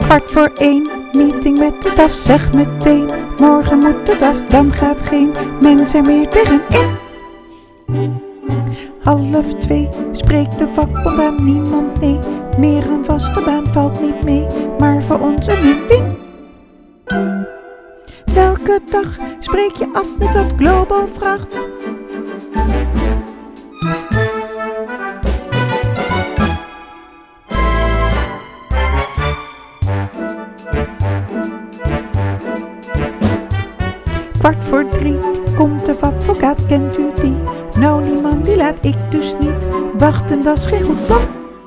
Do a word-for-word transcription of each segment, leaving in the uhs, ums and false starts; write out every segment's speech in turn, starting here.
Kwart voor één, meeting met de staf, zeg meteen. Morgen moet het af, dan gaat geen mens er meer tegenin. Half twee, spreekt de vakbond aan, niemand nee. Meer een vaste baan valt niet mee, maar voor ons een win-win. Welke dag spreek je af met dat Globo vraagt? Kwart voor drie, komt de advocaat, kent u die? Nou, die man die laat ik dus niet wachten, dat is geen goed plan.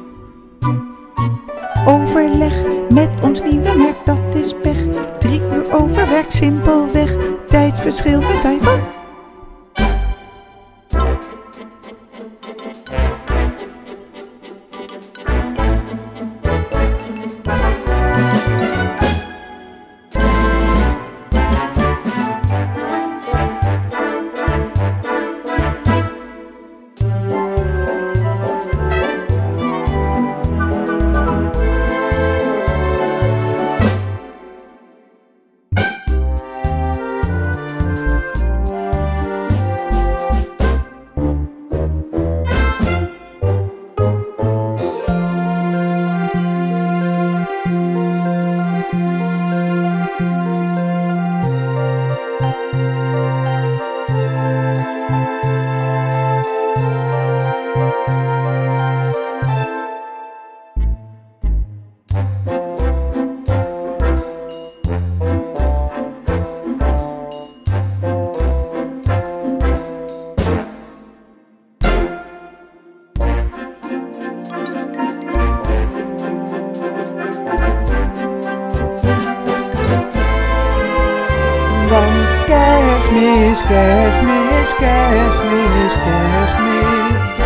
Overleg met ons nieuwe merk, dat is pech. Drie uur overwerk, simpelweg, tijdverschil met Taiwan. Want kerstmis, kerstmis, kerstmis, kerstmis.